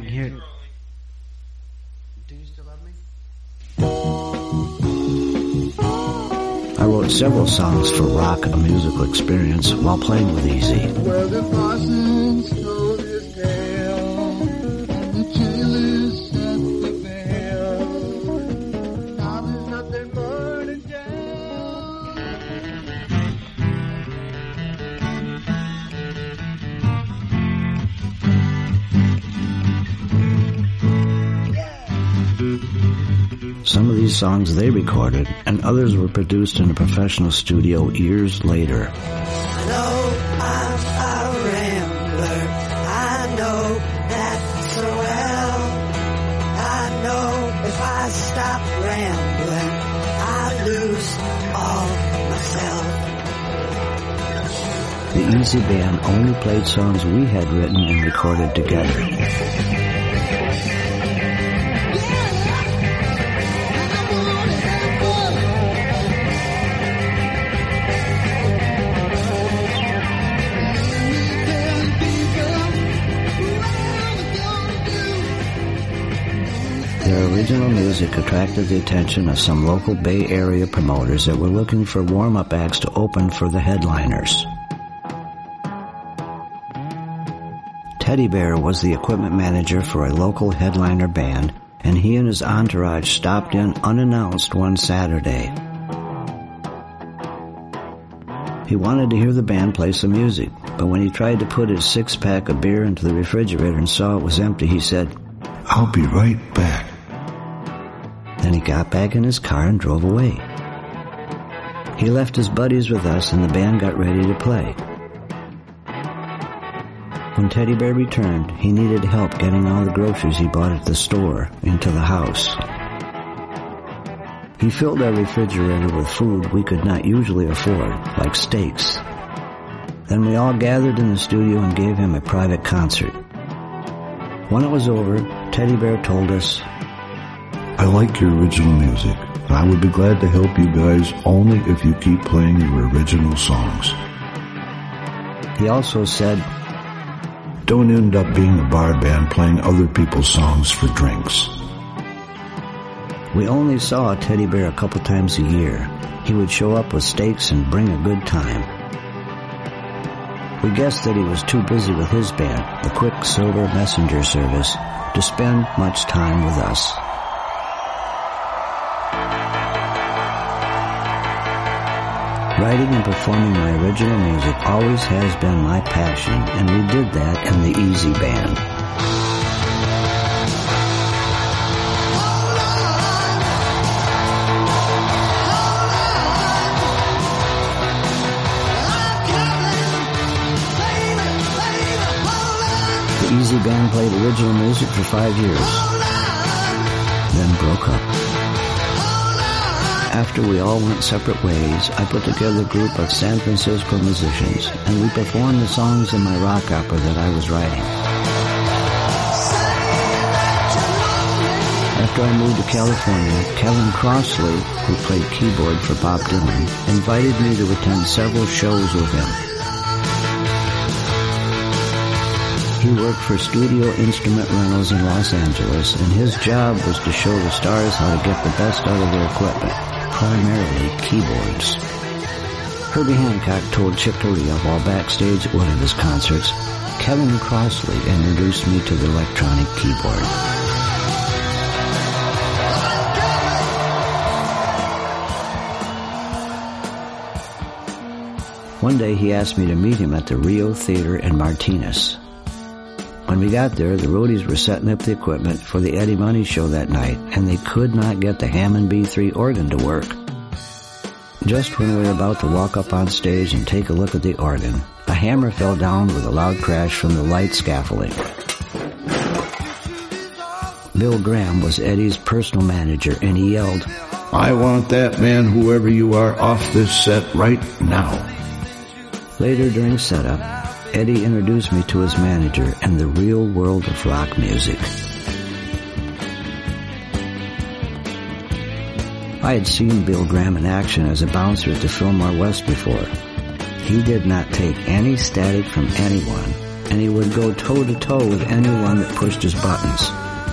can hear it. Do you still love me? I wrote several songs for Rock, a Musical Experience, while playing with Easy. Well, the Parsons told his tale, and the jailers shut the bell. Now there's nothing more to Some of these songs they recorded, and others were produced in a professional studio years later. I know I'm a rambler. I know that so well. I know if I stop rambling, I lose all myself. The Easy Band only played songs we had written and recorded together. Their original music attracted the attention of some local Bay Area promoters that were looking for warm-up acts to open for the headliners. Teddy Bear was the equipment manager for a local headliner band, and he and his entourage stopped in unannounced one Saturday. He wanted to hear the band play some music, but when he tried to put his six-pack of beer into the refrigerator and saw it was empty, he said, "I'll be right back." Then he got back in his car and drove away. He left his buddies with us and the band got ready to play. When Teddy Bear returned, he needed help getting all the groceries he bought at the store into the house. He filled our refrigerator with food we could not usually afford, like steaks. Then we all gathered in the studio and gave him a private concert. When it was over, Teddy Bear told us, "I like your original music, and I would be glad to help you guys only if you keep playing your original songs." He also said, "Don't end up being a bar band playing other people's songs for drinks." We only saw Teddy Bear a couple times a year. He would show up with steaks and bring a good time. We guessed that he was too busy with his band, the Quicksilver Messenger Service, to spend much time with us. Writing and performing my original music always has been my passion, and we did that in the Easy Band. The Easy Band played original music for 5 years, then broke up. After we all went separate ways, I put together a group of San Francisco musicians, and we performed the songs in my rock opera that I was writing. After I moved to California, Kevin Crossley, who played keyboard for Bob Dylan, invited me to attend several shows with him. He worked for Studio Instrument Rentals in Los Angeles, and his job was to show the stars how to get the best out of their equipment, primarily keyboards. Herbie Hancock told Chick Corea while backstage at one of his concerts, Kevin Crossley introduced me to the electronic keyboard. One day he asked me to meet him at the Rio Theater in Martinez. When we got there, the roadies were setting up the equipment for the Eddie Money show that night, and they could not get the Hammond B3 organ to work. Just when we were about to walk up on stage and take a look at the organ, a hammer fell down with a loud crash from the light scaffolding. Bill Graham was Eddie's personal manager, and he yelled, "I want that man, whoever you are, off this set right now." Later during setup, Eddie introduced me to his manager and the real world of rock music. I had seen Bill Graham in action as a bouncer at the Fillmore West before. He did not take any static from anyone, and he would go toe-to-toe with anyone that pushed his buttons.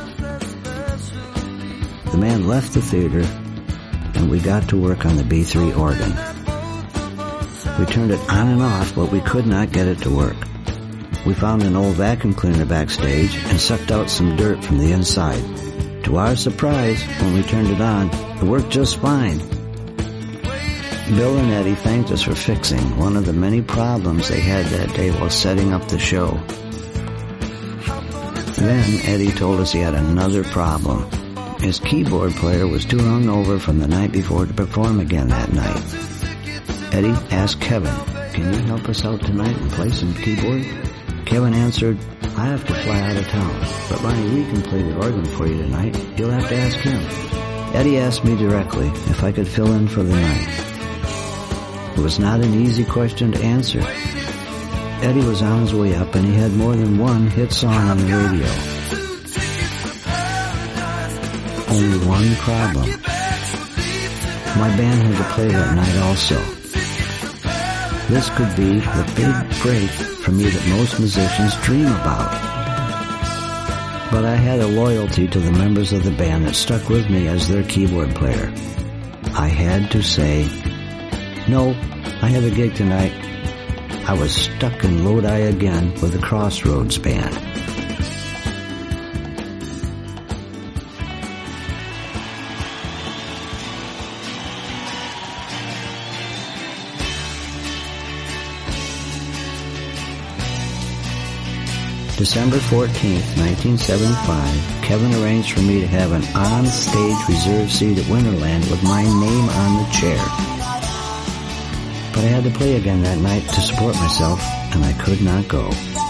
The man left the theater, and we got to work on the B3 organ. We turned it on and off, but we could not get it to work. We found an old vacuum cleaner backstage and sucked out some dirt from the inside. To our surprise, when we turned it on, it worked just fine. Bill and Eddie thanked us for fixing one of the many problems they had that day while setting up the show. Then Eddie told us he had another problem. His keyboard player was too hungover from the night before to perform again that night. Eddie asked Kevin, "Can you help us out tonight and play some keyboard?" Kevin answered, "I have to fly out of town, but Ronnie Lee can play the organ for you tonight. You'll have to ask him." Eddie asked me directly if I could fill in for the night. It was not an easy question to answer. Eddie was on his way up and he had more than one hit song on the radio. Only one problem. My band had to play that night also. This could be the big break for me that most musicians dream about. But I had a loyalty to the members of the band that stuck with me as their keyboard player. I had to say, "No, I have a gig tonight." I was stuck in Lodi again with the Crossroads Band. December 14th, 1975, Kevin arranged for me to have an on-stage reserved seat at Winterland with my name on the chair. But I had to play again that night to support myself, and I could not go.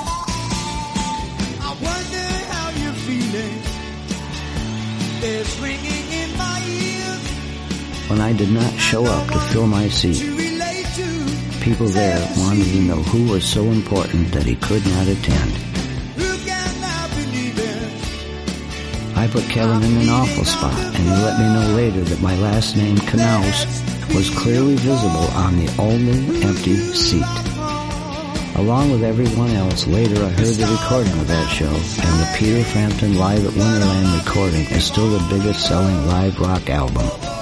I wonder how you're feeling. It's ringing in my ears. When I did not show up to fill my seat, To relate to. people there wanted to know who was so important that he could not attend. Who can I believe in? I put Kevin in an awful spot, and he let me know later that my last name, Knaus, was clearly visible on the only empty seat. Along with everyone else, later I heard the recording of that show, and the Peter Frampton Live at Winterland recording is still the biggest selling live rock album.